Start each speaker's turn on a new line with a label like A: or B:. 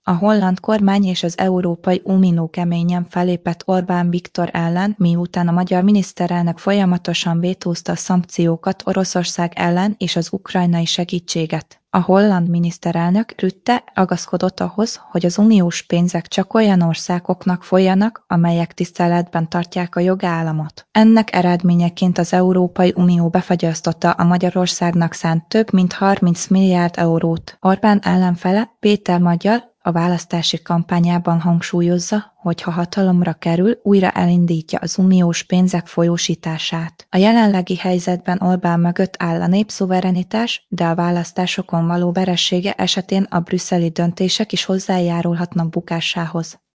A: A holland kormány és az Európai Unió keményen fellépett Orbán Viktor ellen, miután a magyar miniszterelnök folyamatosan vétózta a szankciókat Oroszország ellen és az ukrajnai segítséget. A holland miniszterelnök Rutte ragaszkodott ahhoz, hogy az uniós pénzek csak olyan országoknak folyjanak, amelyek tiszteletben tartják a jogállamot. Ennek eredményeként az Európai Unió befagyasztotta a Magyarországnak szánt több mint 30 milliárd eurót. Orbán ellenfele Péter Magyar a választási kampányában hangsúlyozza, hogy ha hatalomra kerül, újra elindítja az uniós pénzek folyósítását. A jelenlegi helyzetben Orbán mögött áll a népszuverenitás, de a választásokon való veresége esetén a brüsszeli döntések is hozzájárulhatnak bukásához.